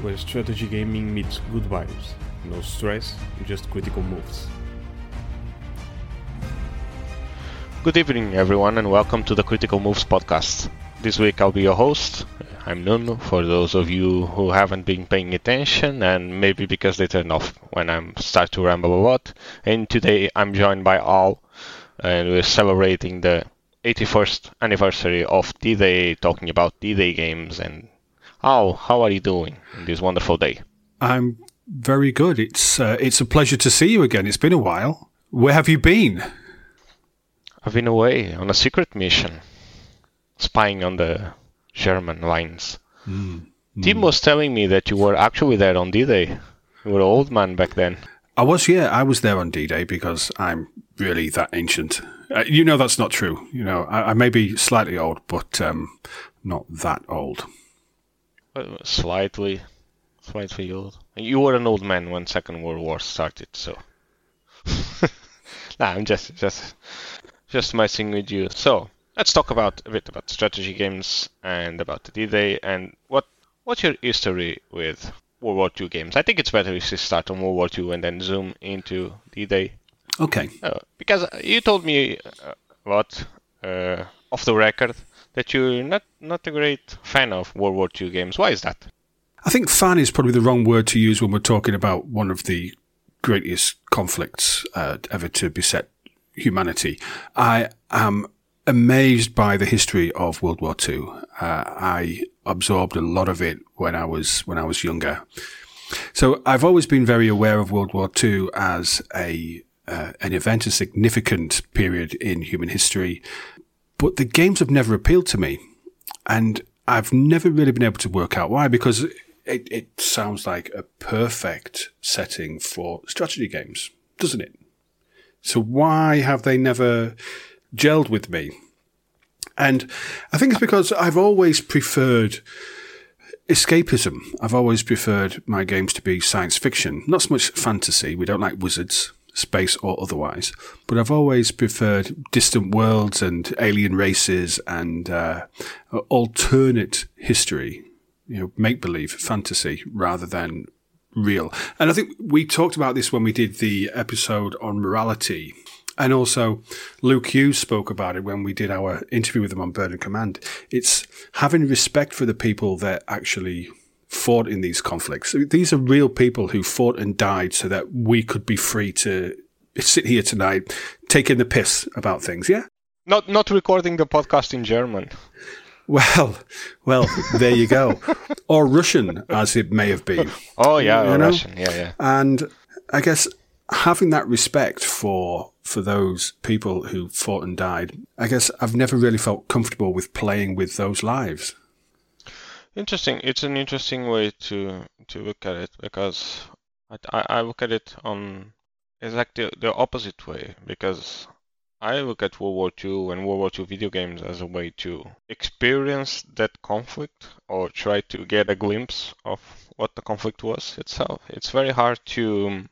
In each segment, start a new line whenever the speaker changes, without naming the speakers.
where strategy gaming meets good vibes. No stress, just critical moves.
Good evening, everyone, and welcome to the Critical Moves podcast. This week I'll be your host. I'm Nuno, for those of you who haven't been paying attention, and maybe because they turn off when I start to ramble a lot. And today I'm joined by Al, and we're celebrating the 81st anniversary of D-Day, talking about D-Day games. And Al, how are you doing on this wonderful day?
I'm very good. It's a pleasure to see you again. It's been a while. Where have you been?
I've been away on a secret mission, spying on the German lines. Tim was telling me that you were actually there on D-Day. You were an old man back then.
I was there on D-Day because I'm really that ancient. That's not true. I may be slightly old, but not that old.
Slightly old. You were an old man when Second World War started, so... I'm just messing with you. So, let's talk a bit about strategy games and about D-Day and what's your history with World War II games. I think it's better if you start on World War II and then zoom into D-Day.
Okay.
Because you told me off the record that you're not a great fan of World War II games. Why is that?
I think fan is probably the wrong word to use when we're talking about one of the greatest conflicts ever to beset humanity. I am amazed by the history of World War II. I absorbed a lot of it when I was younger. So I've always been very aware of World War II as an event, a significant period in human history. But the games have never appealed to me. And I've never really been able to work out why, because it sounds like a perfect setting for strategy games, doesn't it? So why have they never gelled with me? And I think it's because I've always preferred escapism. I've always preferred my games to be science fiction, not so much fantasy. We don't like wizards, space or otherwise. But I've always preferred distant worlds and alien races and alternate history, make-believe, fantasy, rather than real. And I think we talked about this when we did the episode on morality. And also, Luke Hughes spoke about it when we did our interview with him on Bird and Command. It's having respect for the people that actually fought in these conflicts. These are real people who fought and died so that we could be free to sit here tonight taking the piss about things, yeah?
Not recording the podcast in German.
Well, there you go. Or Russian, as it may have been.
Oh, yeah, Russian, yeah.
And I guess having that respect for those people who fought and died, I guess I've never really felt comfortable with playing with those lives.
Interesting. It's an interesting way to look at it, because I look at it on exactly the opposite way, because I look at World War II and World War II video games as a way to experience that conflict or try to get a glimpse of what the conflict was itself. It's very hard to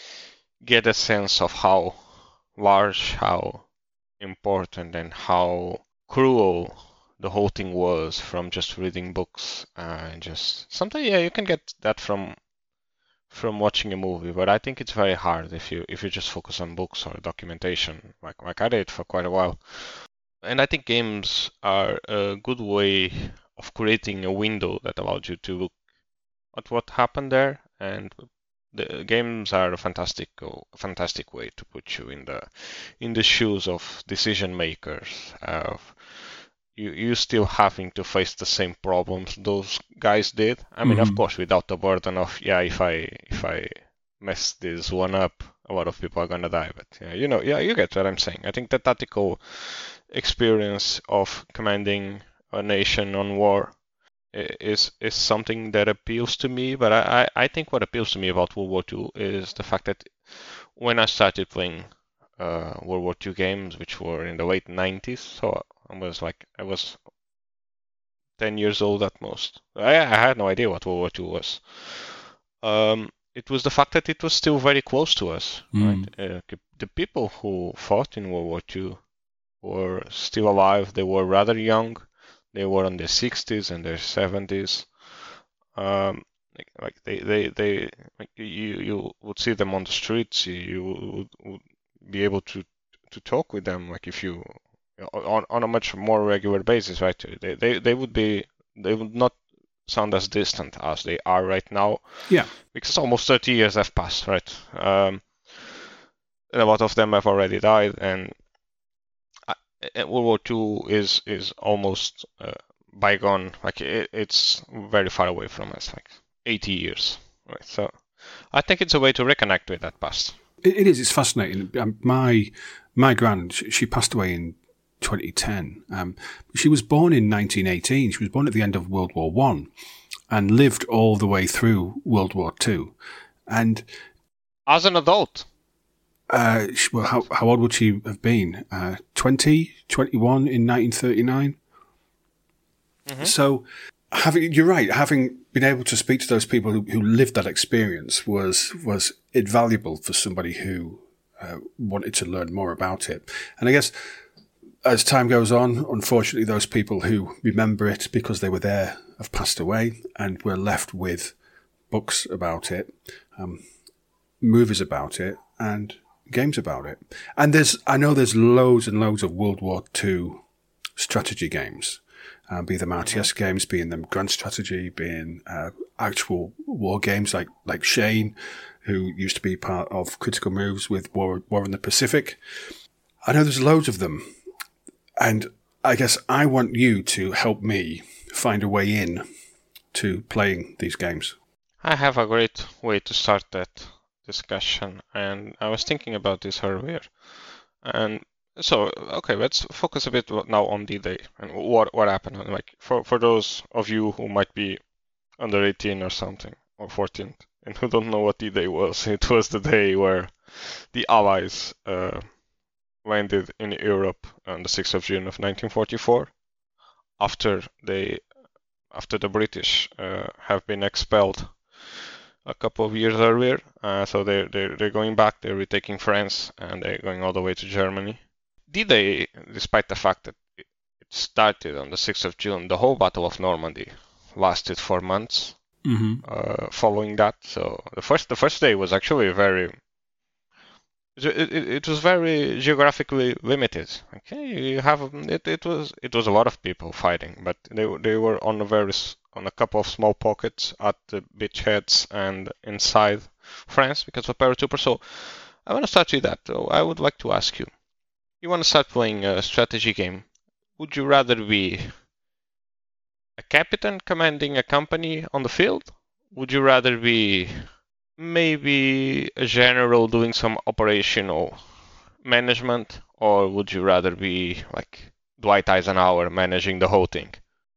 get a sense of how large, how important, and how cruel the whole thing was from just reading books. And just sometimes, you can get that from watching a movie, but I think it's very hard if you just focus on books or documentation, like I did for quite a while. And I think games are a good way of creating a window that allows you to look at what happened there, and the games are a fantastic way to put you in the shoes of decision makers. You still having to face the same problems those guys did. I mean, of course, without the burden of if I mess this one up, a lot of people are gonna die. But you get what I'm saying. I think the tactical experience of commanding a nation on war is something that appeals to me. But I think what appeals to me about World War II is the fact that when I started playing World War II games, which were in the late 90s, so I was 10 years old at most. I had no idea what World War II was. It was the fact that it was still very close to us. Right? The people who fought in World War II were still alive. They were rather young. They were in their 60s and their 70s. You would see them on the streets. You would be able to talk with them, like if you on a much more regular basis, right? They would not sound as distant as they are right now.
Yeah.
Because almost 30 years have passed, right? And a lot of them have already died, and World War II is almost bygone. Like it's very far away from us, like 80 years, right? So I think it's a way to reconnect with that past.
It is. It's fascinating. My grand, she passed away in 2010. She was born in 1918. She was born at the end of World War One, and lived all the way through World War Two. And
as an adult,
well, how old would she have been? 20, 21 in 1939. Mm-hmm. So, you're right. Having been able to speak to those people who lived that experience was invaluable for somebody who wanted to learn more about it. And I guess as time goes on, unfortunately, those people who remember it because they were there have passed away, and we're left with books about it, movies about it, and games about it. And I know there's loads and loads of World War II strategy games. Be them RTS games, being them Grand Strategy, being actual war games like Shane, who used to be part of Critical Moves with War in the Pacific. I know there's loads of them. And I guess I want you to help me find a way in to playing these games.
I have a great way to start that discussion, and I was thinking about this earlier. And so, okay, let's focus a bit now on D-Day and what happened. Like for those of you who might be under 18 or something, or 14, and who don't know what D-Day was, it was the day where the Allies landed in Europe on the 6th of June of 1944, after the British have been expelled a couple of years earlier. So they're going back, they're retaking France, and they're going all the way to Germany. D-Day, despite the fact that it started on the 6th of June, the whole Battle of Normandy lasted 4 months following that. So the first day was actually it was very geographically limited. Okay, it was a lot of people fighting, but they were on a couple of small pockets at the beachheads and inside France because of paratrooper. So I want to start with that. So I would like to ask you. You want to start playing a strategy game. Would you rather be a captain commanding a company on the field? Would you rather be maybe a general doing some operational management? Or would you rather be like Dwight Eisenhower managing the whole thing?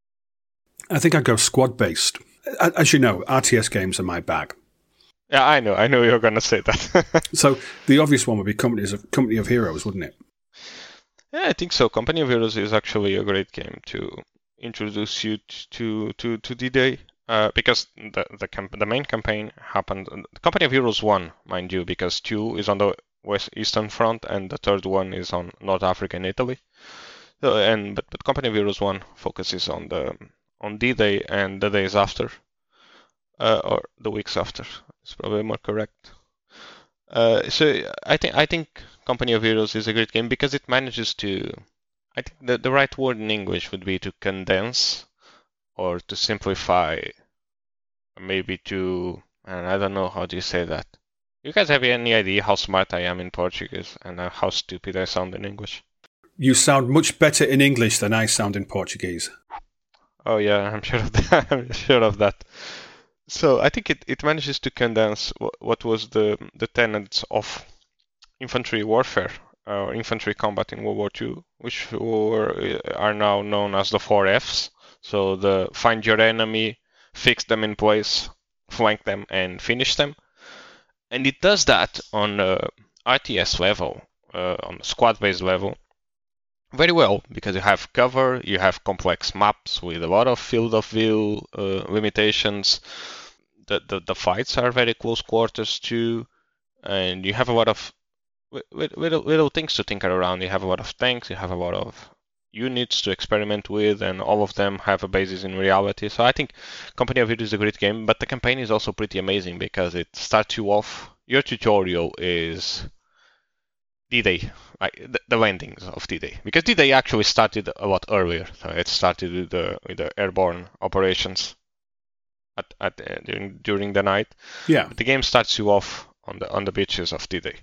I think I'd go squad-based. As you know, RTS games are my bag.
Yeah, I know you're going to say that.
So the obvious one would be Company of Heroes, wouldn't it?
Yeah, I think so. Company of Heroes is actually a great game to introduce you to D-Day, because the main campaign happened. The Company of Heroes 1, mind you, because 2 is on the Eastern Front and the third one is on North Africa and Italy. So, but Company of Heroes 1 focuses on D-Day and the days after, or the weeks after. It's probably more correct. So I think Company of Heroes is a great game because it manages to, I think the right word in English would be to condense or to simplify, maybe and I don't know how do you say that. You guys have any idea how smart I am in Portuguese and how stupid I sound in English?
You sound much better in English than I sound in Portuguese.
Oh yeah, I'm sure of that. I'm sure of that. So I think it manages to condense what was the tenets of infantry warfare or infantry combat in World War II, which are now known as the 4 Fs. So the find your enemy, fix them in place, flank them, and finish them. And it does that on RTS level, on the squad-based level, very well, because you have cover, you have complex maps with a lot of field of view limitations. The fights are very close quarters too, and you have a lot of little things to tinker around. You have a lot of tanks, you have a lot of units to experiment with, and all of them have a basis in reality. So I think Company of Heroes is a great game, but the campaign is also pretty amazing because it starts you off. Your tutorial is D-Day, like the landings of D-Day, because D-Day actually started a lot earlier. So it started with the airborne operations during the night.
Yeah.
But the game starts you off on the beaches of D-Day.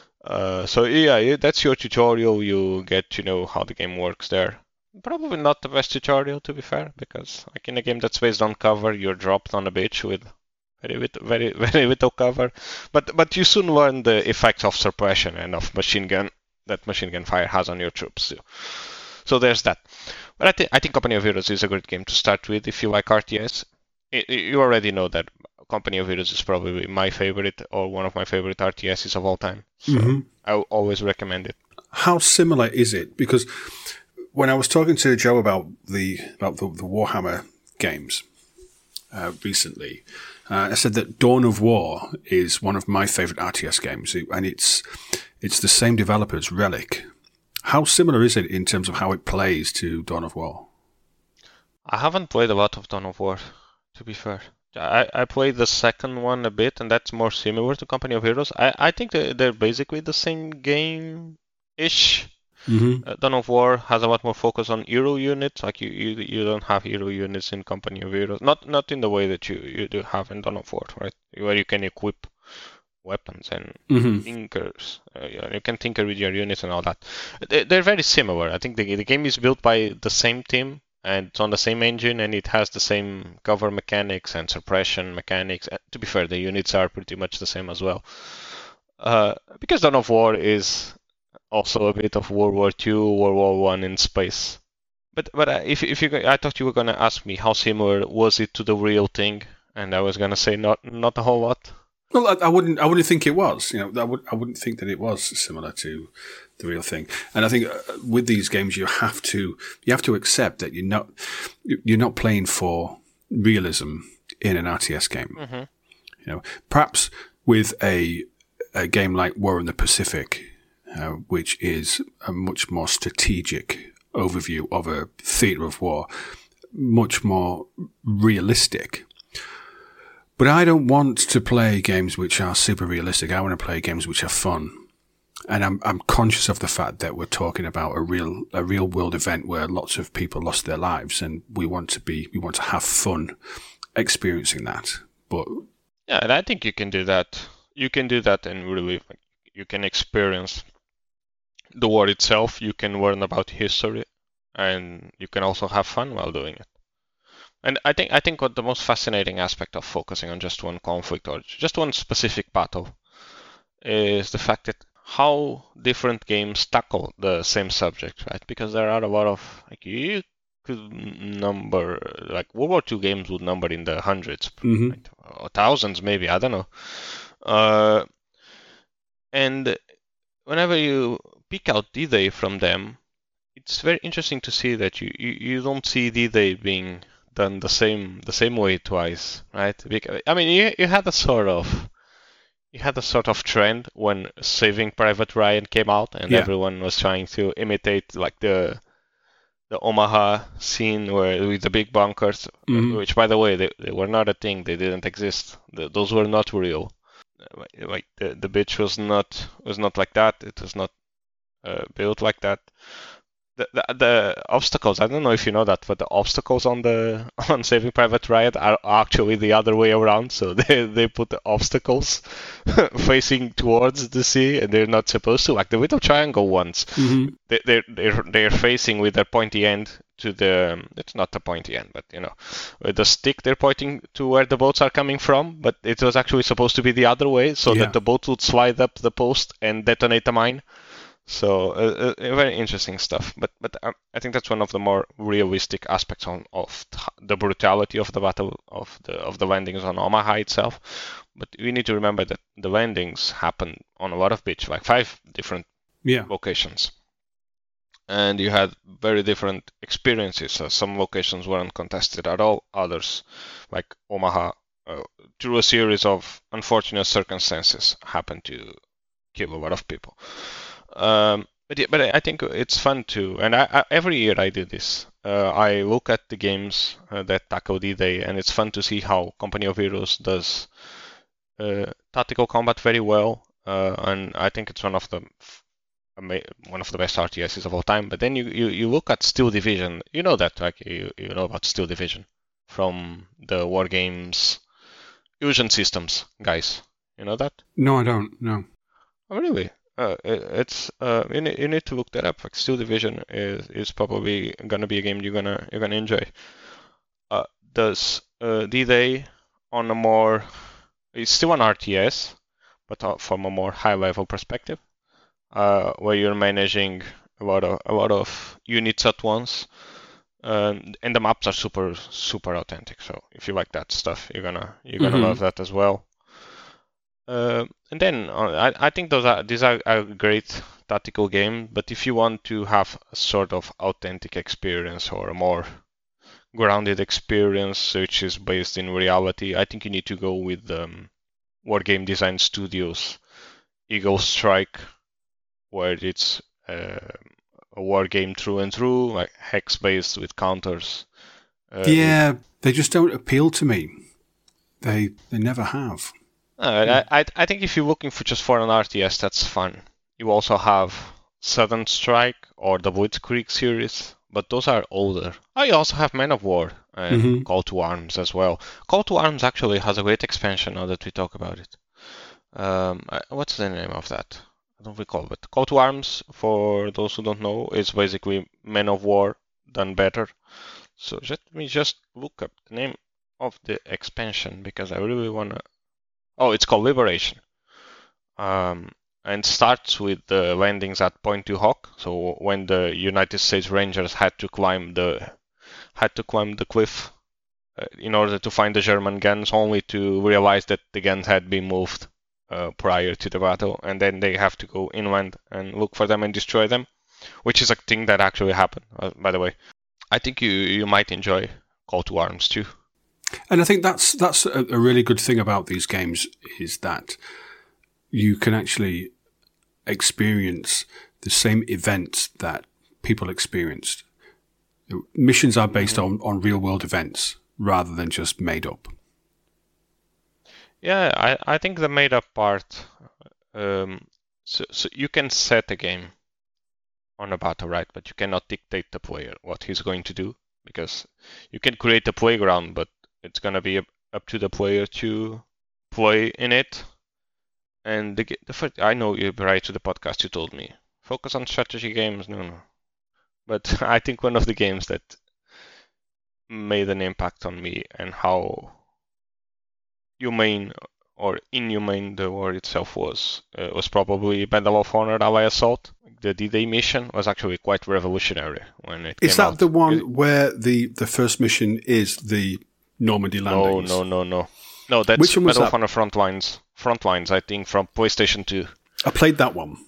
So yeah, that's your tutorial. You get to know how the game works there. Probably not the best tutorial, to be fair, because like in a game that's based on cover, you're dropped on a beach with very little cover. But you soon learn the effects of suppression and of machine gun that machine gun fire has on your troops. So there's that. But I think Company of Heroes is a great game to start with if you like RTS. You already know that Company of Heroes is probably my favorite or one of my favorite RTSs of all time. So I always recommend it.
How similar is it? Because when I was talking to Joe about the Warhammer games recently, I said that Dawn of War is one of my favorite RTS games, and it's the same developers, Relic. How similar is it in terms of how it plays to Dawn of War?
I haven't played a lot of Dawn of War, to be fair. I played the second one a bit, and that's more similar to Company of Heroes. I think they're basically the same game-ish. Dawn of War has a lot more focus on hero units. Like you don't have hero units in Company of Heroes. Not in the way that you do have in Dawn of War, right? Where you can equip weapons and tinkers. You can tinker with your units and all that. They're very similar. I think the game is built by the same team, and it's on the same engine, and it has the same cover mechanics and suppression mechanics. To be fair, the units are pretty much the same as well. Because Dawn of War is also a bit of World War II, World War I in space. But if I thought you were gonna ask me how similar was it to the real thing, and I was gonna say not a whole lot.
Well, I wouldn't think it was. I wouldn't think that it was similar to the real thing. And I think with these games, you have to accept that you're not playing for realism in an RTS game. Perhaps with a game like War in the Pacific, which is a much more strategic overview of a theatre of war, much more realistic. But I don't want to play games which are super realistic. I want to play games which are fun. And I'm conscious of the fact that we're talking about a real world event where lots of people lost their lives, and we want to have fun experiencing that. But
yeah, and I think you can do that. You can do that, and really, you can experience the war itself. You can learn about history, and you can also have fun while doing it. And I think what the most fascinating aspect of focusing on just one conflict or just one specific battle is the fact that how different games tackle the same subject, right? Because there are a lot of, you could number, World War II games would number in the hundreds, right? Or thousands maybe, I don't know. And whenever you pick out D-Day from them, it's very interesting to see that you don't see D-Day being done the same way twice, right? Because, I mean, you had a sort of trend when Saving Private Ryan came out, and everyone was trying to imitate the Omaha scene with the big bunkers, which, by the way, they were not a thing. They didn't exist. Those were not real. The beach was not like that. It was not built like that. The obstacles, I don't know if you know that, but the obstacles on Saving Private Ryan are actually the other way around. So they put the obstacles facing towards the sea, and they're not supposed to. Like the little triangle ones, they're facing with their pointy end to the. It's not the pointy end, but with the stick they're pointing to where the boats are coming from. But it was actually supposed to be the other way, so that the boat would slide up the post and detonate a mine. So very interesting stuff, but I think that's one of the more realistic aspects of the brutality of the battle of the landings on Omaha itself. But we need to remember that the landings happen on a lot of beach, like 5 different locations, and you had very different experiences. So some locations weren't contested at all, others, like Omaha, through a series of unfortunate circumstances, happened to kill a lot of people. But I think it's fun too, and every year I do this. I look at the games that tackle D-Day, and it's fun to see how Company of Heroes does tactical combat very well, and I think it's one of the best RTSs of all time. But then you look at Steel Division. You know that, like you know about Steel Division from the War Games Fusion Systems guys. You know that?
No, I don't. No.
Oh, really? It's you need to look that up. Like Steel Division is probably gonna be a game you're gonna enjoy. Does D-Day on a more it's still an RTS, but from a more high level perspective, where you're managing a lot of units at once, and the maps are super authentic. So if you like that stuff, you're gonna love that as well. And then I think these are a great tactical game, but if you want to have a sort of authentic experience or a more grounded experience which is based in reality, I think you need to go with War Game Design Studios Eagle Strike, where it's a war game through and through, like hex based with counters.
They just don't appeal to me. They never have.
I think if you're looking for an RTS, that's fun. You also have Southern Strike or the Blitzkrieg series, but those are older. You also have Men of War and Call to Arms as well. Call to Arms actually has a great expansion now that we talk about it. What's the name of that? I don't recall, but Call to Arms, for those who don't know, is basically Men of War done better. So let me just look up the name of the expansion because I really wanna. Oh, it's called Liberation. And starts with the landings at Point Du Hoc. So when the United States Rangers had to climb the cliff in order to find the German guns, only to realize that the guns had been moved prior to the battle, and then they have to go inland and look for them and destroy them, which is a thing that actually happened, by the way. I think you might enjoy Call to Arms too.
And I think that's a really good thing about these games is that you can actually experience the same events that people experienced. Missions are based on real world events rather than just made up.
Yeah, I think the made up part. So you can set a game on a battle, right? But you cannot dictate the player what he's going to do, because you can create a playground, but it's gonna be up to the player to play in it. And the first, I know you prior to the podcast you told me focus on strategy games. No, but I think one of the games that made an impact on me and how humane or inhumane the war itself was probably Medal of Honor Ally Assault. The D-Day mission was actually quite revolutionary when it came out.
Is that the one where the first mission is the Normandy landings?
No, that's Medal of Honor Frontlines. Frontlines, I think, from PlayStation 2.
I played that one.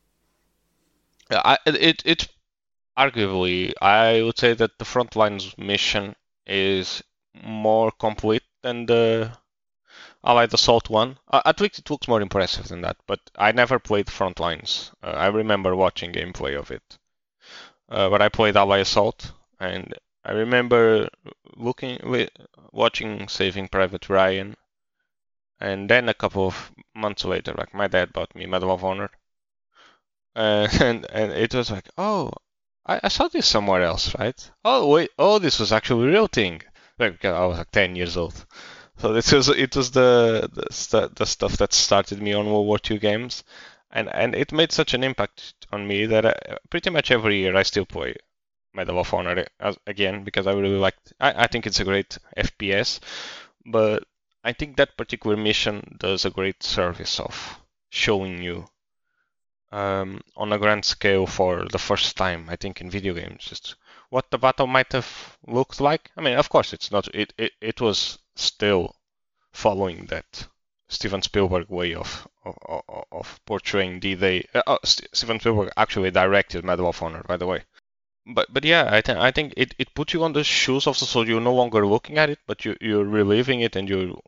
It arguably, I would say that the Frontlines mission is more complete than the Allied Assault one. At least it looks more impressive than that, but I never played Frontlines. I remember watching gameplay of it. But I played Allied Assault, and I remember watching Saving Private Ryan, and then a couple of months later, like my dad bought me Medal of Honor, and it was like, oh, I saw this somewhere else, right? Oh wait, this was actually a real thing. Like I was like 10 years old, so it was the stuff that started me on World War II games, and it made such an impact on me that pretty much every year I still play Medal of Honor again because I really liked. I think it's a great FPS, but I think that particular mission does a great service of showing you on a grand scale for the first time, I think, in video games, just what the battle might have looked like. I mean, of course, it's not. It was still following that Steven Spielberg way of portraying D-Day. Steven Spielberg actually directed Medal of Honor, by the way. But yeah, I think it puts you on the shoes of the soldier. You're no longer looking at it, but you're reliving it, and you're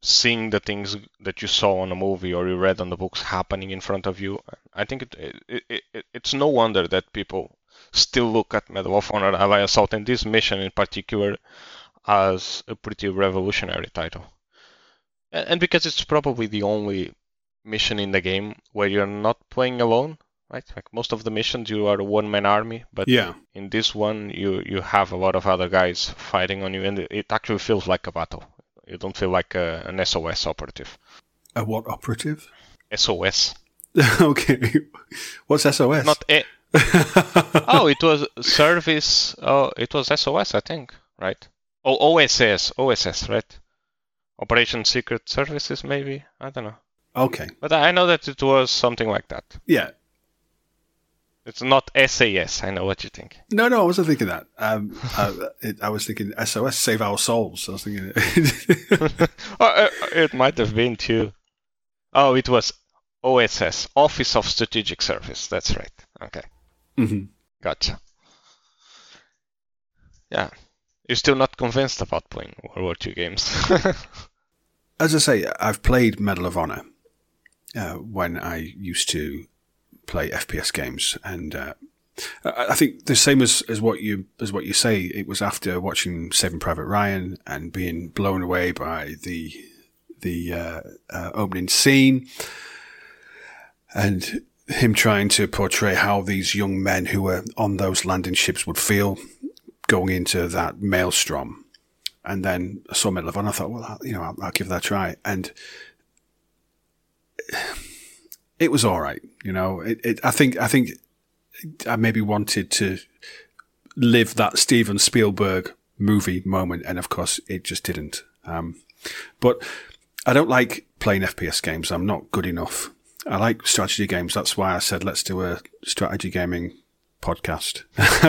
seeing the things that you saw on a movie or you read on the books happening in front of you. I think it's no wonder that people still look at Medal of Honor Ally Assault and this mission in particular as a pretty revolutionary title. And because it's probably the only mission in the game where you're not playing alone, right? Like most of the missions, you are a one-man army, but in this one, you have a lot of other guys fighting on you, and it actually feels like a battle. You don't feel like an SOS operative.
A what operative?
SOS.
Okay. What's SOS?
Not a. Oh, it was service. Oh, it was SOS, I think, right? Oh, OSS, right? Operation Secret Services, maybe? I don't know.
Okay.
But I know that it was something like that.
Yeah.
It's not SAS. I know what you think.
No, I wasn't thinking that. I was thinking SOS, Save Our Souls. I was thinking
it might have been too. Oh, it was OSS, Office of Strategic Service. That's right. Okay.
Mm-hmm.
Gotcha. Yeah. You're still not convinced about playing World War II games.
As I say, I've played Medal of Honor when I used to play FPS games, and I think the same as what you say. It was after watching Saving Private Ryan and being blown away by the opening scene, and him trying to portray how these young men who were on those landing ships would feel going into that maelstrom. And then I saw Medal of Honor. I thought, well, I'll give that a try, and it was all right. I think I maybe wanted to live that Steven Spielberg movie moment, and of course, it just didn't. But I don't like playing FPS games. I'm not good enough. I like strategy games. That's why I said let's do a strategy gaming podcast.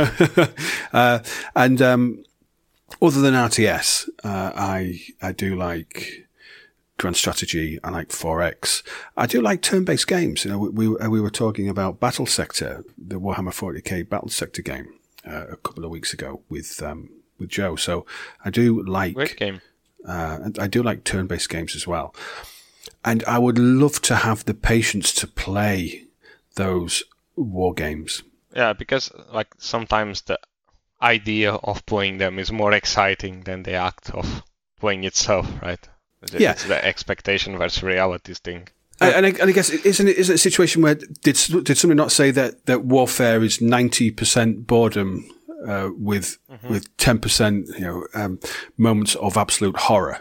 And other than RTS, I do like Grand Strategy. I like 4X. I do like turn-based games. We were talking about Battle Sector, the Warhammer 40k Battle Sector game, a couple of weeks ago with Joe. So I do like
great game.
And I do like turn-based games as well. And I would love to have the patience to play those war games.
Yeah, because like sometimes the idea of playing them is more exciting than the act of playing itself, right? It's the expectation versus reality thing.
And I guess isn't it a situation where did somebody not say that warfare is 90% boredom with 10% moments of absolute horror?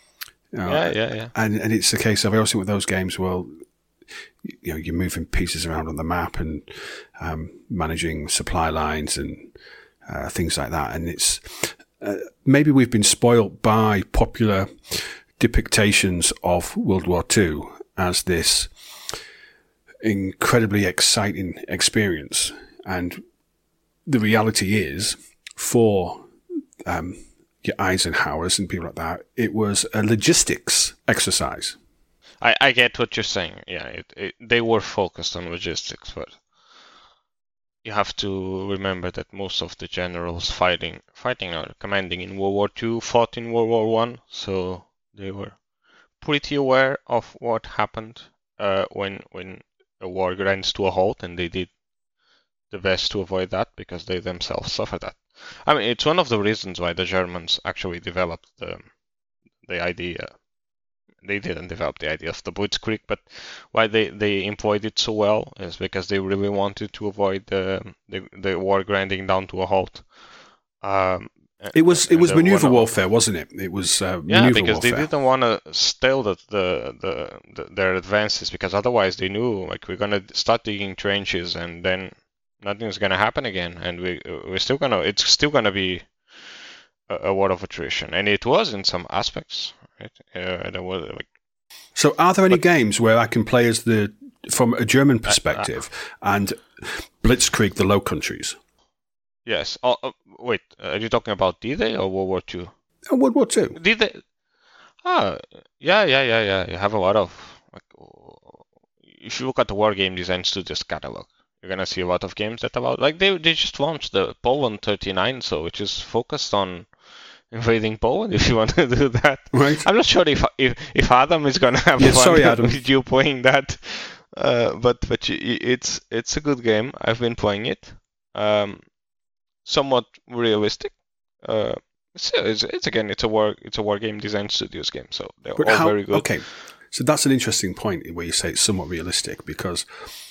Yeah.
And it's the case of, I also think with those games, well, you're moving pieces around on the map and managing supply lines and things like that. And it's maybe we've been spoilt by popular depictions of World War II as this incredibly exciting experience. And the reality is, for your Eisenhowers and people like that, it was a logistics exercise.
I get what you're saying. Yeah, they were focused on logistics, but you have to remember that most of the generals fighting or commanding in World War II fought in World War I, so they were pretty aware of what happened when a war grinds to a halt, and they did the best to avoid that because they themselves suffered that. I mean, it's one of the reasons why the Germans actually developed the idea. They didn't develop the idea of the Blitzkrieg, but why they employed it so well is because they really wanted to avoid the war grinding down to a halt.
It was maneuver warfare, wasn't it? It was maneuver
because
warfare.
They didn't want to stale their advances, because otherwise they knew we're gonna start digging trenches and then nothing's gonna happen again, and it's still gonna be a war of attrition, and it was in some aspects. Right? There was
So, are there any games where I can play as from a German perspective and Blitzkrieg the Low Countries?
Yes. Wait, are you talking about D-Day or World War II?
World War II.
D-Day. Yeah. You have a lot of. If you look at the War Game Design Studios catalog, you're gonna see a lot of games that they just launched the Poland 39, which is focused on invading Poland if you want to do that.
Right.
I'm not sure if Adam is gonna have fun
sorry, Adam.
with you playing that, but it's a good game. I've been playing it. Somewhat realistic. It's a war game design studios game, so they're all very good.
Okay, so that's an interesting point where you say it's somewhat realistic because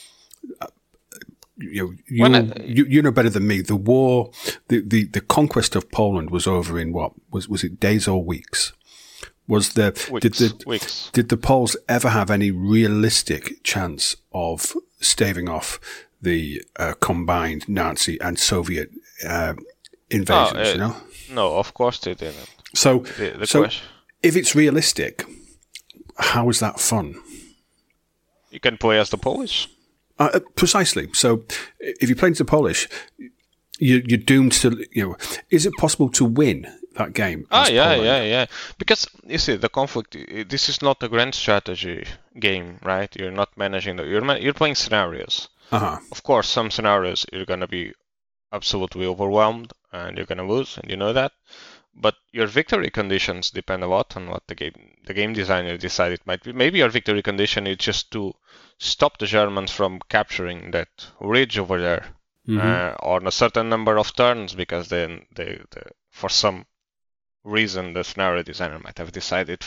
you know better than me. The war, the conquest of Poland was over in what was it days or weeks? Was there
Weeks.
Did the Poles ever have any realistic chance of staving off the combined Nazi and Soviet invasions? You know.
No, of course they didn't.
So,
question.
If it's realistic, how is that fun?
You can play as the Polish.
Precisely. So, if you're playing to the Polish, you're doomed to. Is it possible to win that game?
Yeah. Because you see, the conflict. This is not a grand strategy game, right? You're not managing you're playing scenarios. Of course, some scenarios you're gonna be absolutely overwhelmed and you're gonna lose, and you know that. But your victory conditions depend a lot on what the game designer decided might be. Maybe your victory condition is just to stop the Germans from capturing that ridge over there on a certain number of turns, because then they for some reason the scenario designer might have decided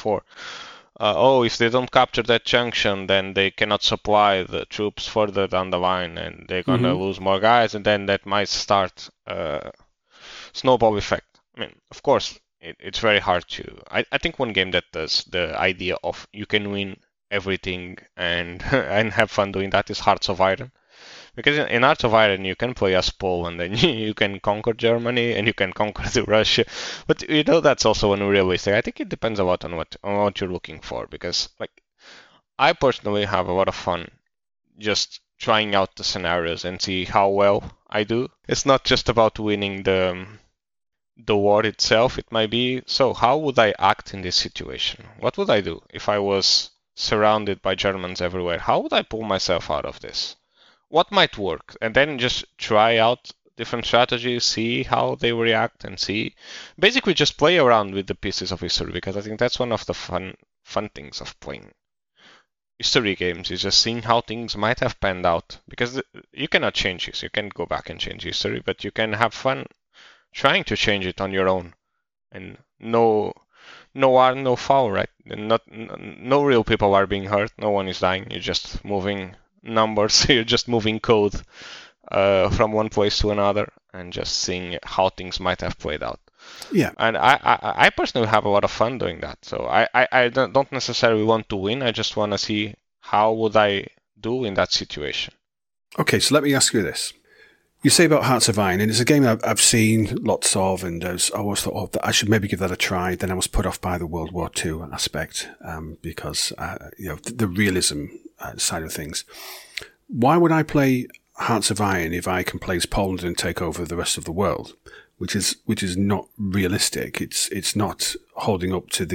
if they don't capture that junction, then they cannot supply the troops further down the line, and they're gonna lose more guys, and then that might start a snowball effect. I mean, of course, it's very hard to. I think one game that does the idea of you can win everything and and have fun doing that is Hearts of Iron. Because in Hearts of Iron you can play as Poland and you can conquer Germany and you can conquer Russia, but that's also unrealistic. I think it depends a lot on what you're looking for. Because I personally have a lot of fun just trying out the scenarios and see how well I do. It's not just about winning the war itself. It might be, so how would I act in this situation? What would I do if I was surrounded by Germans everywhere? How would I pull myself out of this? What might work? And then just try out different strategies, see how they react, and basically just play around with the pieces of history, because I think that's one of the fun things of playing history games, is just seeing how things might have panned out. Because you cannot change this. You can't go back and change history, but you can have fun trying to change it on your own. And no harm, no foul, right? And no real people are being hurt. No one is dying. You're just moving numbers. You're just moving code from one place to another, and just seeing how things might have played out.
Yeah.
And I personally have a lot of fun doing that. So I don't necessarily want to win. I just want to see how would I do in that situation.
Okay, so let me ask you this. You say about Hearts of Iron, and it's a game I've seen lots of, and I always thought, I should maybe give that a try. Then I was put off by the World War II aspect because the realism side of things. Why would I play Hearts of Iron if I can play as Poland and take over the rest of the world, which is not realistic? It's not holding up to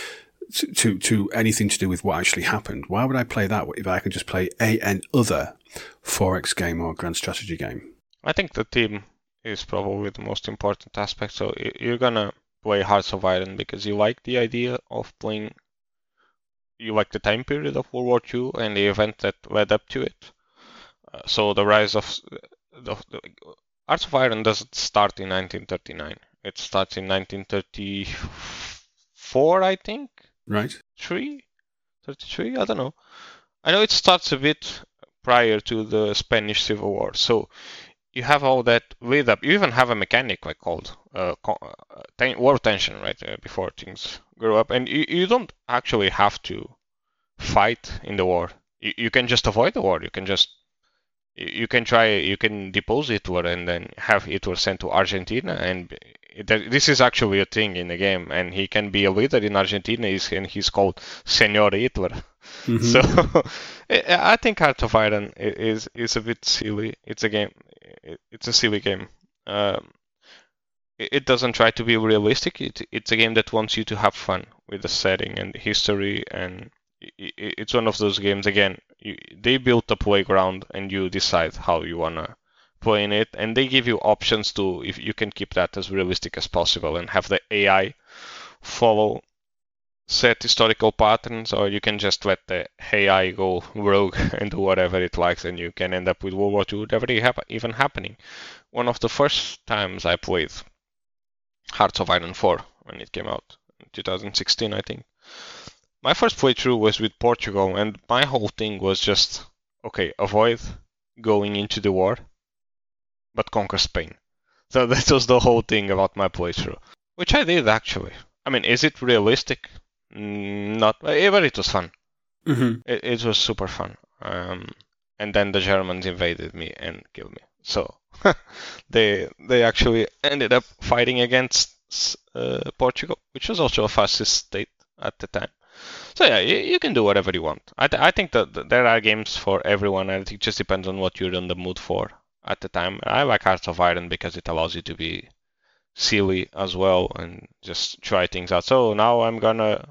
to anything to do with what actually happened. Why would I play that if I can just play another 4X game or grand strategy game?
I think the team is probably the most important aspect. So you're gonna play Hearts of Iron because you like the idea of playing. You like the time period of World War II and the event that led up to it. So the rise of the Hearts of Iron doesn't start in 1939. It starts in 1934, I think.
Right.
33? I don't know. I know it starts a bit prior to the Spanish Civil War. So you have all that lead up. You even have a mechanic called war tension, right? Before things grow up. And you don't actually have to fight in the war. You can just avoid the war. You can depose Hitler and then have Hitler sent to Argentina. And this is actually a thing in the game. And he can be a leader in Argentina, and he's called Senor Hitler. Mm-hmm. So I think Hearts of Iron is a bit silly. It's a game. It's a silly game. It doesn't try to be realistic. It's a game that wants you to have fun with the setting and the history, and it's one of those games. Again, they built a playground, and you decide how you wanna playing it, and they give you options to, if you can keep that as realistic as possible and have the AI follow set historical patterns, or you can just let the AI go rogue and do whatever it likes, and you can end up with World War II never even happening. One of the first times I played Hearts of Iron 4 when it came out in 2016, I think. My first playthrough was with Portugal, and my whole thing was just, okay, avoid going into the war, but conquer Spain. So that was the whole thing about my playthrough, which I did actually. I mean, is it realistic? Not, but it was fun.
Mm-hmm.
It was super fun. And then the Germans invaded me and killed me. So they actually ended up fighting against Portugal, which was also a fascist state at the time. So yeah, you can do whatever you want. I think that there are games for everyone, and I think it just depends on what you're in the mood for at the time. I like Hearts of Iron because it allows you to be silly as well and just try things out. So now I'm gonna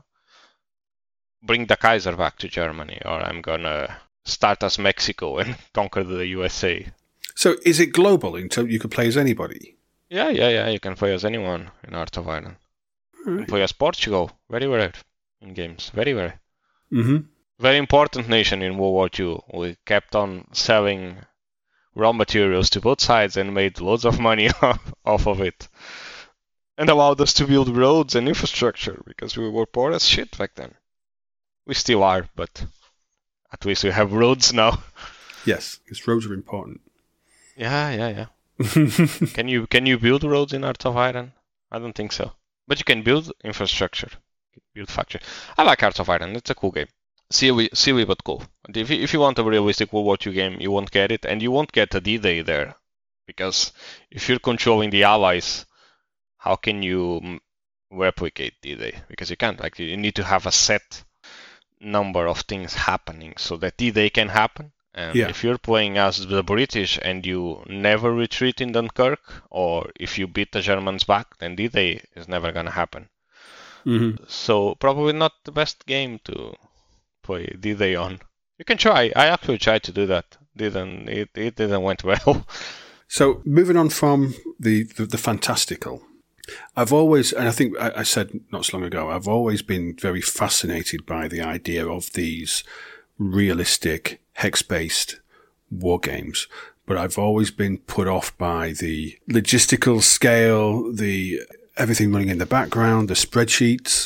bring the Kaiser back to Germany, or I'm gonna start as Mexico and conquer the USA.
So is it global in terms you could play as anybody?
Yeah. You can play as anyone in Hearts of Iron. You can play as Portugal. Very rare in games. Very rare.
Mm-hmm.
Very important nation in World War II. We kept on selling raw materials to both sides and made loads of money off of it. And allowed us to build roads and infrastructure because we were poor as shit back then. We still are, but at least we have roads now.
Yes, because roads are important.
Yeah. Can you build roads in Hearts of Iron? I don't think so. But you can build infrastructure. Build factory. I like Hearts of Iron. It's a cool game. Silly but cool. If you want a realistic World War II game, you won't get it, and you won't get a D-Day there, because if you're controlling the Allies, how can you replicate D-Day? Because you can't. Like, you need to have a set number of things happening so that D-Day can happen. And if you're playing as the British and you never retreat in Dunkirk, or if you beat the Germans back, then D-Day is never gonna happen.
Mm-hmm.
So probably not the best game to play D-Day on. You can try. I actually tried to do that. It didn't went well.
So moving on from the fantastical, I've always, and I think I said not so long ago, I've always been very fascinated by the idea of these realistic hex-based war games, but I've always been put off by the logistical scale, the everything running in the background, the spreadsheets.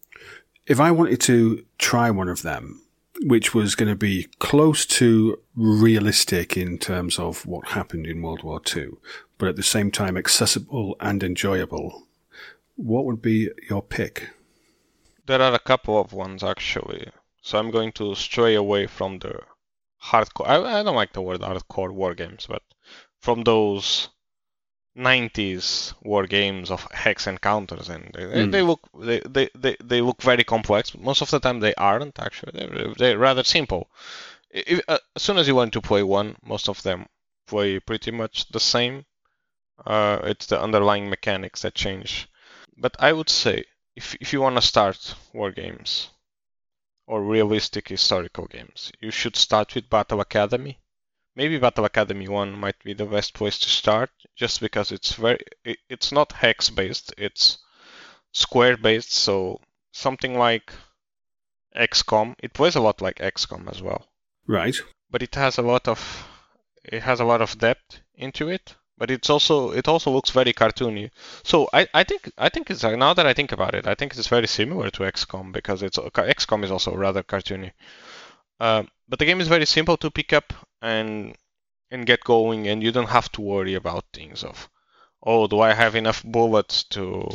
If I wanted to try one of them, which was going to be close to realistic in terms of what happened in World War II, but at the same time accessible and enjoyable, what would be your pick?
There are a couple of ones, actually. So I'm going to stray away from the hardcore. I don't like the word hardcore war games, but from those 90s war games of hex encounters, and they look very complex. But most of the time they aren't actually. They're rather simple. As soon as you want to play one, most of them play pretty much the same. It's the underlying mechanics that change. But I would say if you want to start war games or realistic historical games, you should start with Battle Academy. Maybe Battle Academy 1 might be the best place to start, just because it's not hex based, it's square based, so something like XCOM. It plays a lot like XCOM as well.
Right.
But it has a lot of depth into it. But it also looks very cartoony. So I think it's, now that I think about it, I think it's very similar to XCOM, because XCOM is also rather cartoony. But the game is very simple to pick up and get going, and you don't have to worry about things of, oh, do I have enough bullets to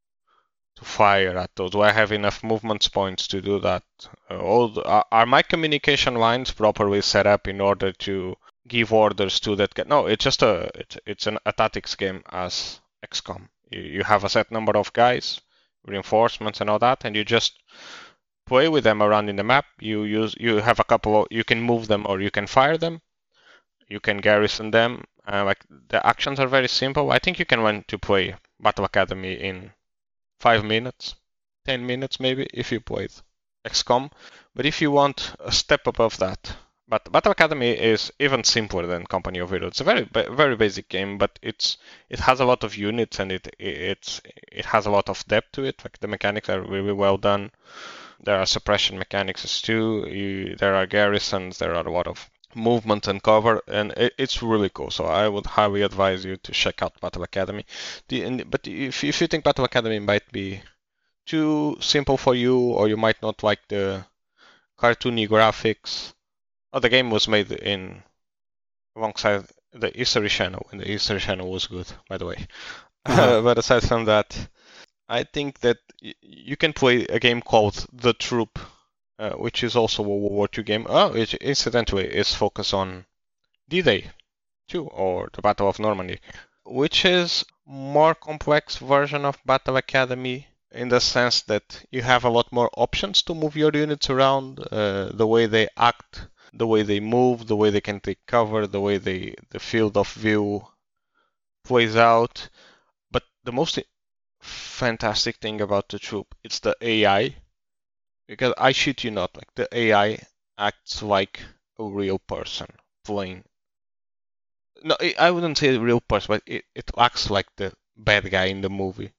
fire at those? Do I have enough movement points to do that? Are my communication lines properly set up in order to give orders to that guy? No, it's just it's a tactics game as XCOM. You have a set number of guys, reinforcements and all that, and you just play with them around in the map. You have a couple of, you can move them or you can fire them. You can garrison them. Like, the actions are very simple. I think you can learn to play Battle Academy in 5 minutes, 10 minutes maybe, if you played XCOM. But if you want a step above that, But Battle Academy is even simpler than Company of Heroes. It's a very basic game, but it has a lot of units and it has a lot of depth to it. Like the mechanics are really well done. There are suppression mechanics too. There are garrisons. There are a lot of movement and cover, and it's really cool. So I would highly advise you to check out Battle Academy. But if you think Battle Academy might be too simple for you, or you might not like the cartoony graphics. Oh, the game was made alongside the History Channel, and the History Channel was good, by the way. But aside from that, I think that you can play a game called The Troop, which is also a World War II game. Oh, which incidentally is focused on D-Day too, or the Battle of Normandy, which is more complex version of Battle Academy in the sense that you have a lot more options to move your units around, the way they act, the way they move, the way they can take cover, the way the field of view plays out. But the most fantastic thing about the troop, it's the AI. Because I shit you not, like the AI acts like a real person playing. No, I wouldn't say a real person, but it acts like the bad guy in the movie,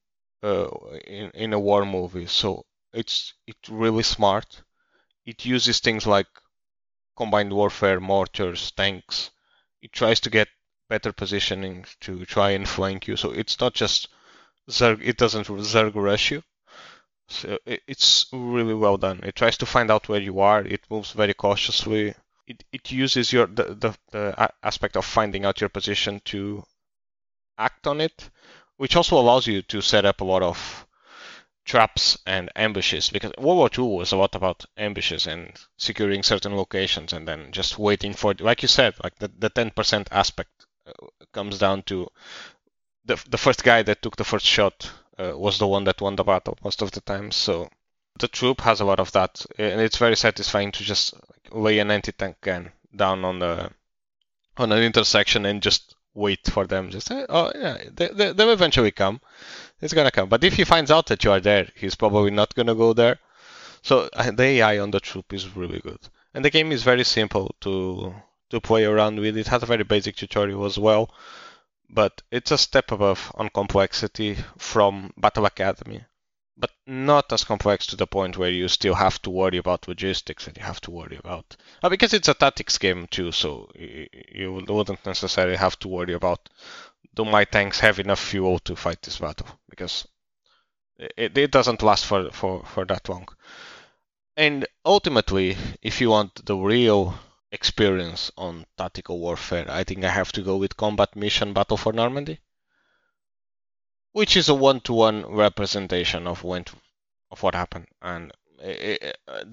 in a war movie. So it's really smart. It uses things like combined warfare, mortars, tanks. It tries to get better positioning to try and flank you. So it's not just Zerg. It doesn't Zerg rush you. So it's really well done. It tries to find out where you are. It moves very cautiously. It uses the aspect of finding out your position to act on it, which also allows you to set up a lot of traps and ambushes, because World War II was a lot about ambushes and securing certain locations and then just waiting for, like you said, like the 10% aspect comes down to the first guy that took the first shot was the one that won the battle most of the time. So the troop has a lot of that, and it's very satisfying to just lay an anti-tank gun down on an intersection and just wait for them. Just oh yeah, they'll eventually come. It's gonna come. But if he finds out that you are there, he's probably not gonna go there. So the AI on the troop is really good, and the game is very simple to play around with. It has a very basic tutorial as well, but it's a step above on complexity from Battle Academy, but not as complex to the point where you still have to worry about logistics and you have to worry about because it's a tactics game too, so you wouldn't necessarily have to worry about do my tanks have enough fuel to fight this battle, because it doesn't last for that long. And ultimately, if you want the real experience on tactical warfare, I think I have to go with Combat Mission Battle for Normandy, which is a one-to-one representation of what happened. And the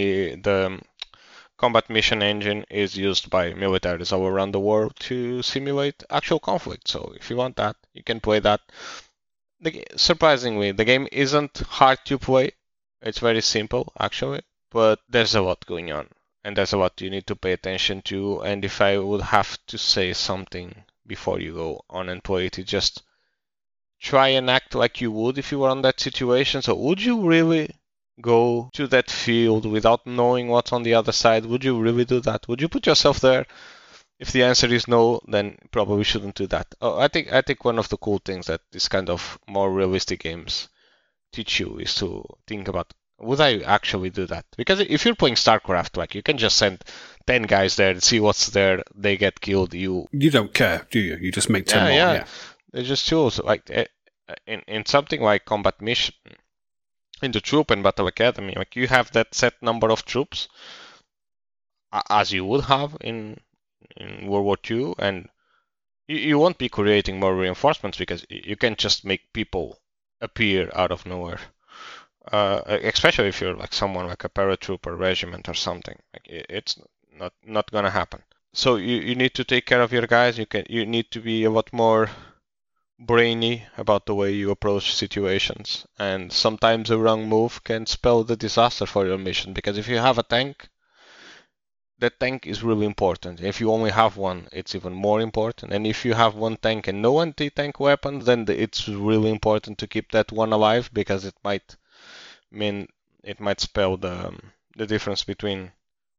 Combat Mission engine is used by militaries all around the world to simulate actual conflict. So if you want that, you can play that. Surprisingly, the game isn't hard to play. It's very simple, actually, but there's a lot going on, and there's a lot you need to pay attention to. And if I would have to say something before you go on and play it, you just try and act like you would if you were on that situation. So would you really go to that field without knowing what's on the other side? Would you really do that? Would you put yourself there? If the answer is no, then probably shouldn't do that. I think one of the cool things that this kind of more realistic games teach you is to think about, would I actually do that? Because if you're playing StarCraft, like, you can just send 10 guys there and see what's there, they get killed, you
don't care, do you? You just make 10 more.
Yeah. They just choose, like, in something like Combat Mission, in the Troop and Battle Academy, like, you have that set number of troops, as you would have in World War II, and you won't be creating more reinforcements because you can't just make people appear out of nowhere. Especially if you're like someone like a paratrooper regiment or something, like it's not gonna happen. So you need to take care of your guys. You need to be a lot more brainy about the way you approach situations, and sometimes a wrong move can spell the disaster for your mission, because if you have a tank, that tank is really important. If you only have one, it's even more important. And if you have one tank and no anti-tank weapons, then it's really important to keep that one alive, because it might spell the difference between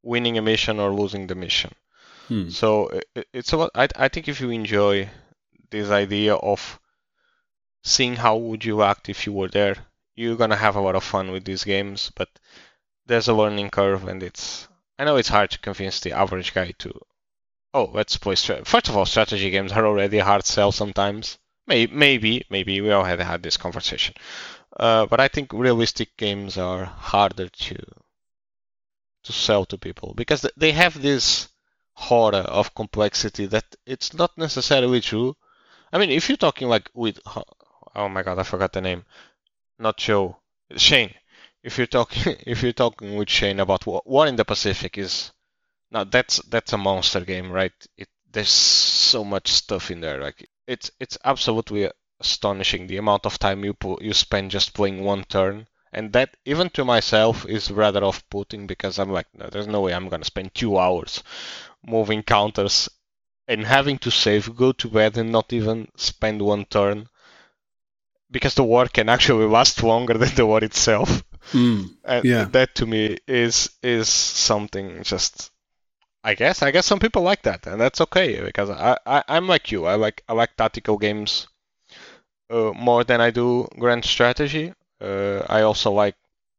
winning a mission or losing the mission. So it's about. I think if you enjoy this idea of seeing how would you act if you were there, you're gonna have a lot of fun with these games. But there's a learning curve, and I know it's hard to convince the average guy to, let's play. First of all, strategy games are already a hard sell sometimes. Maybe we already had this conversation. But I think realistic games are harder to sell to people because they have this horror of complexity that it's not necessarily true. I mean, if you're talking like with, oh my god, I forgot the name. Not Joe, Shane. If you're talking with Shane about War in the Pacific is, now that's a monster game, right? There's so much stuff in there. Like it's absolutely astonishing the amount of time you spend just playing one turn, and that even to myself is rather off-putting because I'm like, no, there's no way I'm gonna spend 2 hours moving counters and having to save, go to bed, and not even spend one turn because the war can actually last longer than the war itself. And that to me is something just. I guess some people like that, and that's okay because I'm like you. I like tactical games more than I do grand strategy. I also like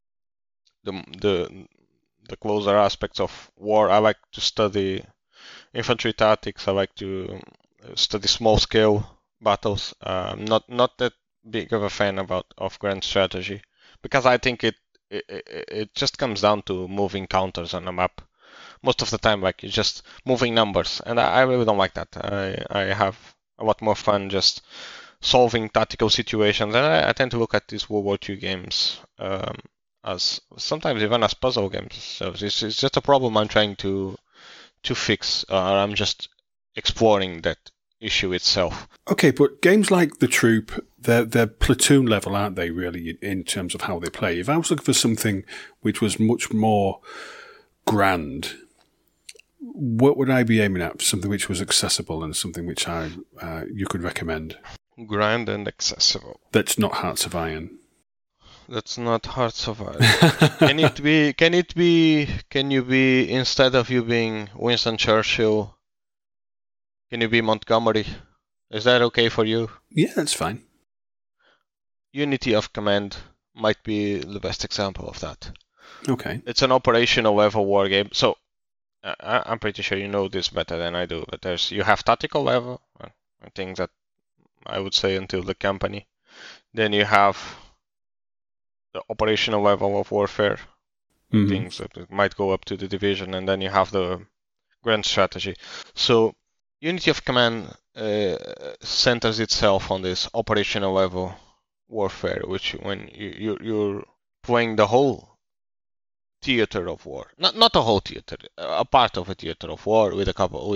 the closer aspects of war. I like to study infantry tactics. I like to study small scale battles. Not that big of a fan of grand strategy because I think it just comes down to moving counters on a map. Most of the time, like it's just moving numbers, and I really don't like that. I have a lot more fun just solving tactical situations, and I tend to look at these World War II games as sometimes even as puzzle games. So it's just a problem I'm trying to fix, or I'm just exploring that issue itself.
Okay, but games like The Troop, they're platoon level, aren't they? Really, in terms of how they play. If I was looking for something which was much more grand, what would I be aiming at? Something which was accessible and something which you could recommend.
Grand and accessible.
That's not Hearts of Iron.
That's not Hearts of Iron. Can you be instead of you being Winston Churchill, can you be Montgomery? Is that okay for you?
Yeah, that's fine.
Unity of Command might be the best example of that.
Okay.
It's an operational level war game. So I'm pretty sure you know this better than I do, but you have tactical level, things that I would say until the company. Then you have the operational level of warfare, things that might go up to the division, and then you have the grand strategy. So Unity of Command centers itself on this operational level warfare, which when you're playing the whole theater of war, not a whole theater, a part of a theater of war with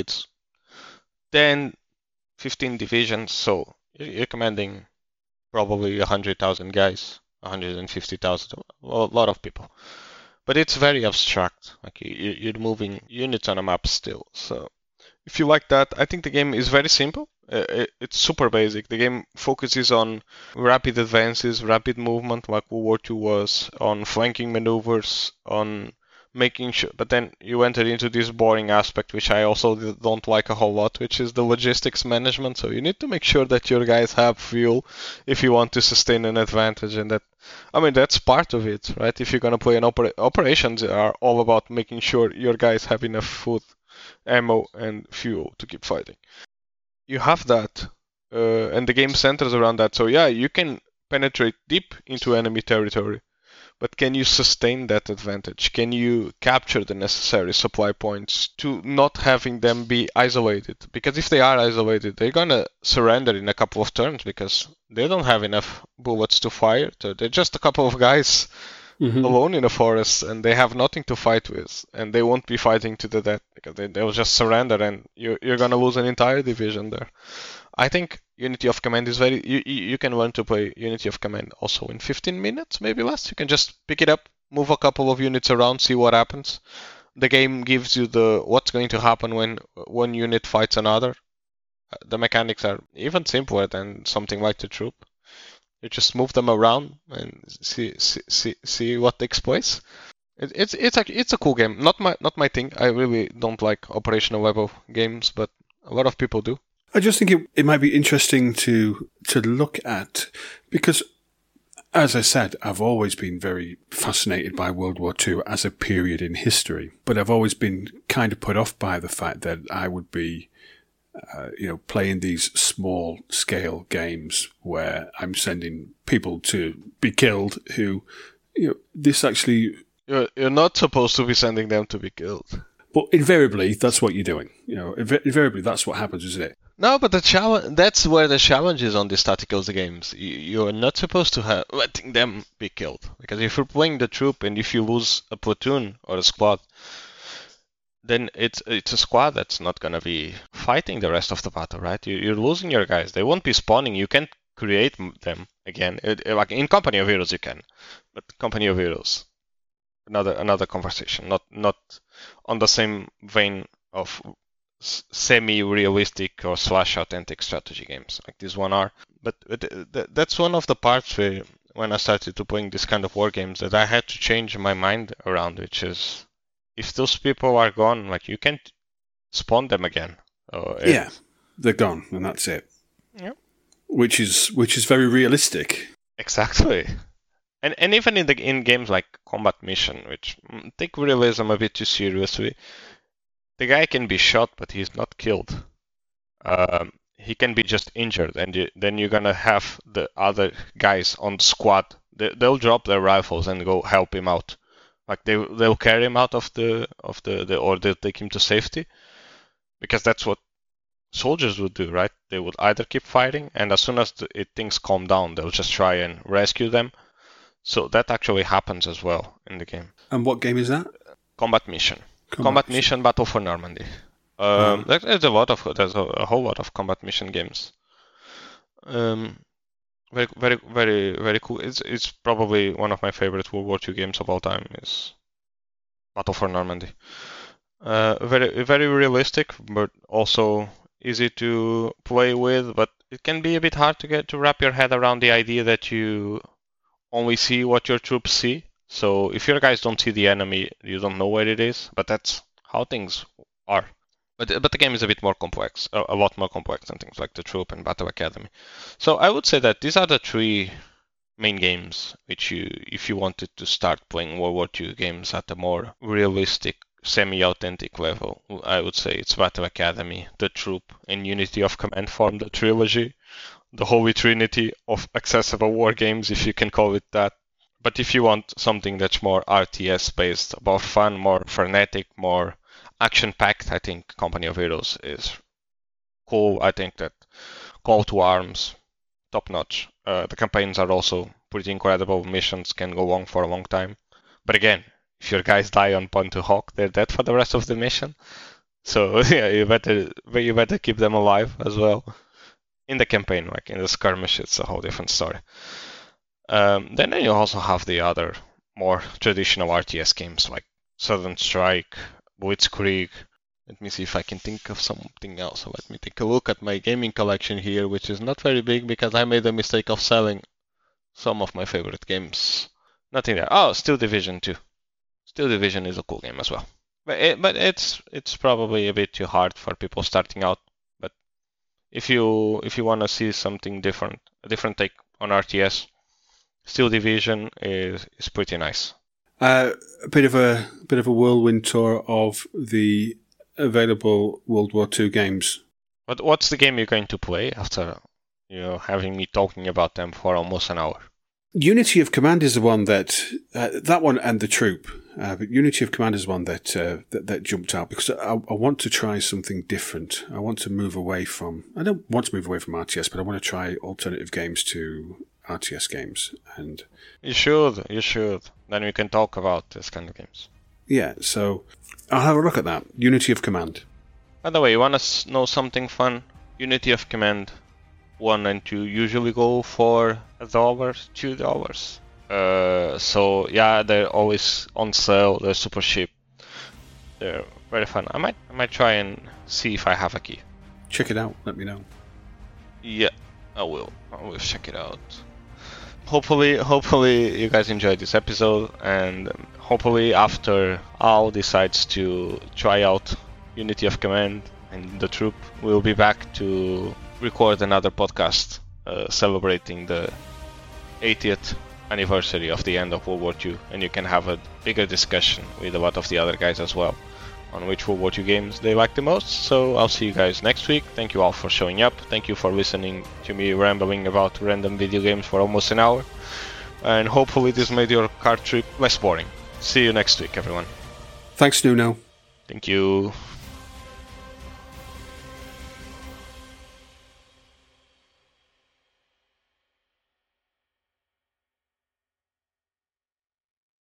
10, 15 divisions. So you're commanding probably 100,000 guys, 150,000, a lot of people. But it's very abstract. Like you're moving units on a map still. So if you like that, I think the game is very simple. It's super basic. The game focuses on rapid advances, rapid movement, like World War II was, on flanking maneuvers, on making sure. But then you enter into this boring aspect, which I also don't like a whole lot, which is the logistics management. So you need to make sure that your guys have fuel if you want to sustain an advantage, and that's part of it, right? If you're gonna play an operations are all about making sure your guys have enough food, ammo, and fuel to keep fighting. You have that, and the game centers around that. So yeah, you can penetrate deep into enemy territory, but can you sustain that advantage? Can you capture the necessary supply points to not having them be isolated? Because if they are isolated, they're gonna surrender in a couple of turns because they don't have enough bullets to fire. So they're just a couple of guys alone in a forest, and they have nothing to fight with, and they won't be fighting to the death because they'll just surrender, and you're gonna lose an entire division there. I think Unity of Command is you can learn to play Unity of Command also in 15 minutes, maybe less. You can just pick it up, move a couple of units around, see what happens. The game gives you what's going to happen when one unit fights another. The mechanics are even simpler than something like The Troop. You just move them around and see what takes place. It's a cool game. Not my thing. I really don't like operational level games, but a lot of people do.
I just think it might be interesting to look at, because, as I said, I've always been very fascinated by World War II as a period in history, but I've always been kind of put off by the fact that I would be, playing these small scale games where I'm sending people to be killed who, this actually...
You're not supposed to be sending them to be killed.
But invariably, that's what you're doing. Invariably, that's what happens, isn't it?
No, but that's where the challenge is on these tactical games. You're not supposed to letting them be killed. Because if you're playing the troop and if you lose a platoon or a squad, then it's a squad that's not going to be fighting the rest of the battle, right? You're losing your guys. They won't be spawning. You can't create them again. Like in Company of Heroes you can, but Company of Heroes, another conversation. Not on the same vein of semi-realistic or /authentic strategy games like this one are. But that's one of the parts where when I started to playing this kind of war games that I had to change my mind around, which is if those people are gone, like you can't spawn them again.
Yeah, they're gone and that's it.
Yeah.
Which is very realistic.
Exactly. And even in games like Combat Mission, which take realism a bit too seriously, the guy can be shot, but he's not killed. He can be just injured, and then you're gonna have the other guys on the squad. They'll drop their rifles and go help him out. Like they'll carry him out of the or they'll take him to safety, because that's what soldiers would do, right? They would either keep fighting, and as soon as things calm down, they'll just try and rescue them. So that actually happens as well in the game.
And what game is that?
Combat Mission. Combat Mission Battle for Normandy. There's a whole lot of Combat Mission games. Very, very, very, very cool. It's probably one of my favorite World War II games of all time. Is Battle for Normandy. Very, very realistic, but also easy to play with. But it can be a bit hard to wrap your head around the idea that you only see what your troops see. So if your guys don't see the enemy, you don't know where it is. But that's how things are. But the game is a bit more complex, a lot more complex than things like The Troop and Battle Academy. So I would say that these are the three main games which if you wanted to start playing World War II games at a more realistic, semi-authentic level, I would say it's Battle Academy, The Troop, and Unity of Command form the trilogy, the holy trinity of accessible war games, if you can call it that. But if you want something that's more RTS-based, about fun, more frenetic, more action-packed, I think Company of Heroes is cool. I think that Call to Arms, top-notch. The campaigns are also pretty incredible. Missions can go on for a long time. But again, if your guys die on Point to Hawk, they're dead for the rest of the mission. So yeah, you better keep them alive as well. In the campaign, like in the skirmish, it's a whole different story. Then you also have the other more traditional RTS games like Southern Strike, Blitzkrieg. Let me see if I can think of something else. Let me take a look at my gaming collection here, which is not very big because I made the mistake of selling some of my favorite games. Nothing there. Oh, Steel Division 2. Steel Division is a cool game as well. But it's probably a bit too hard for people starting out. But if you want to see something different, a different take on RTS, Steel Division is pretty nice.
A bit of a whirlwind tour of the available World War II games.
What's the game you're going to play after having me talking about them for almost an hour?
Unity of Command is the one that one and The Troop. But Unity of Command is one that jumped out because I want to try something different. I want to move away from. I don't want to move away from RTS, but I want to try alternative games to RTS games. And
you should. Then we can talk about this kind of games.
Yeah, so I'll have a look at that. Unity of Command.
By the way, you want to know something fun? Unity of Command 1 and 2 usually go for $1, $2. So yeah, they're always on sale. They're super cheap. They're very fun. I might try and see if I have a key.
Check it out. Let me know.
Yeah, I will check it out. Hopefully you guys enjoyed this episode, and hopefully after Al decides to try out Unity of Command and the troop, we'll be back to record another podcast celebrating the 80th anniversary of the end of World War II, and you can have a bigger discussion with a lot of the other guys as well on which World War II games they like the most. So I'll see you guys next week. Thank you all for showing up. Thank you for listening to me rambling about random video games for almost an hour, and hopefully this made your car trip less boring. See you next week, everyone.
Thanks, Nuno.
Thank you.